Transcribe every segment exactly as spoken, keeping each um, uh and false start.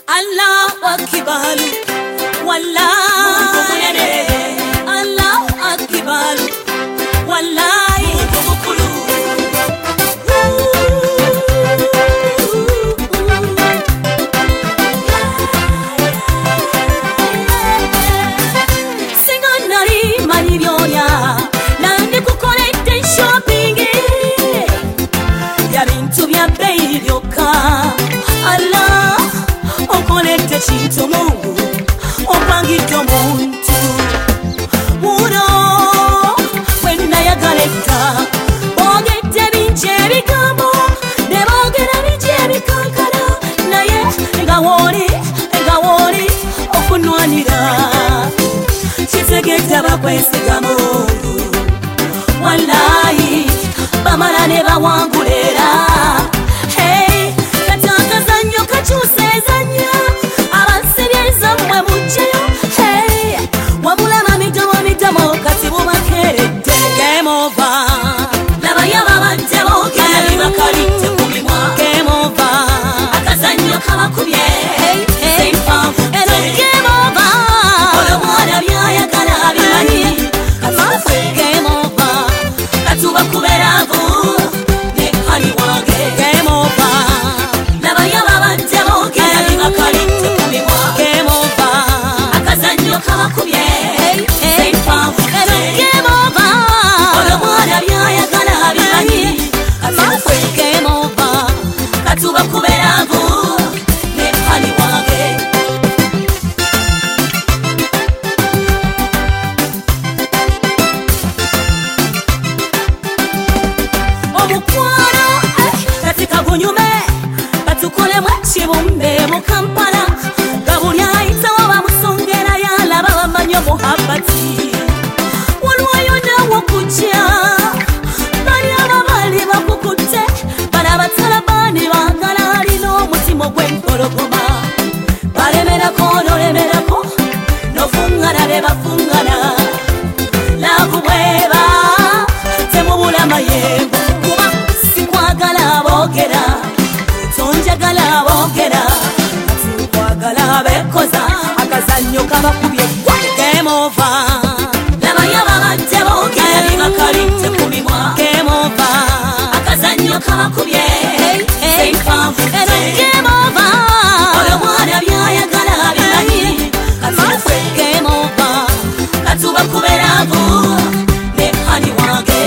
Allahu Akbar, wallahi Allahu Akbar, wallahi mukulu. Singa nari mani byoya nandi kukolete shopping ya bintu bya bei byoka. Allah okolete chintu Mungu opangito muntu muno wena yagaleta ogete binje bigambo ne bogera binje bikankana naye ngawori ngawori okunwanira kitegeta bakwesiga Mungu wallahi bamala ne bawangulera. Hey katakazanyo kachusezanya abansiriza mwe mujeyo. Hey wamulama midomo midomo kati bumakerete. Game over laba yababanje bogera bakalite kumimwa. Game over akazanyo kabakubye. Hey hey eno game over ola mwana byayagala bimanyi. Kati game over katuba kuberavu ne hani wage. Game over laba yababanje bogera bakalite kumimwa. Game over akazanyo kabakubye. Hey hey eno game over ola mwana byayagala bimanyi. Kati game over katuba kuberavu ne hani wage. Omukwano katika gunyume batukole mwekibumbe mu Kampala gabuli ayitawo bamusongera yalaba bamanyo muhabbati walwayo nawo kujja bali ababali bakukutte bali abatalabani baagala alina omutima gw'empologoma balemerako nolemerako nofungana ne bafungana laavu bweba temubula mayembo kuba sikwagala boogera tonjagala boogera kati nkwagala bekoza akazanyo kabakubye. Game over laba yababanje boogera bakalite kumimwa. Game over akazanyo kabakubye. Hey hey eno game over ola mwana byayagala bimanyi. Kati game over katuba kuberavu ne hani wage.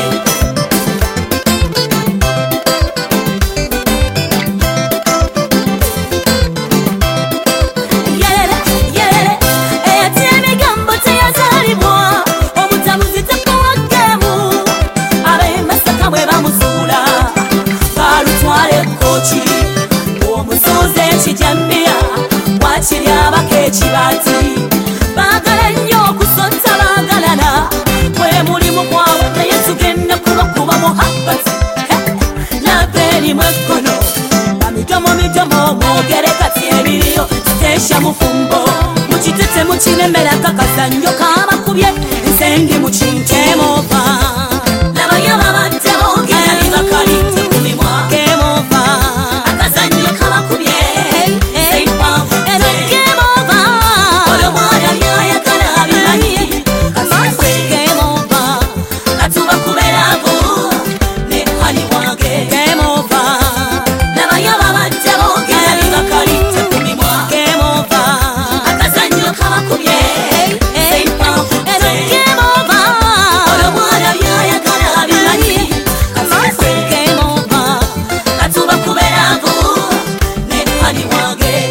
Yere yere eyateme gambo teyazalibwa omutamuzi tekowagemu abe masaka bwe bamuzuula balutwale kochi omuzuze ekijambiya wakiri abako ekibati baagala nnyo okusota baagalana bwe mulimu gwabwe naye tugenda kubakuba muhabbati. Nabeni mwekono bamidomo midomo mwogere kati ebiriyo kitesha mufumbo mukitete mukinemera kakazanyo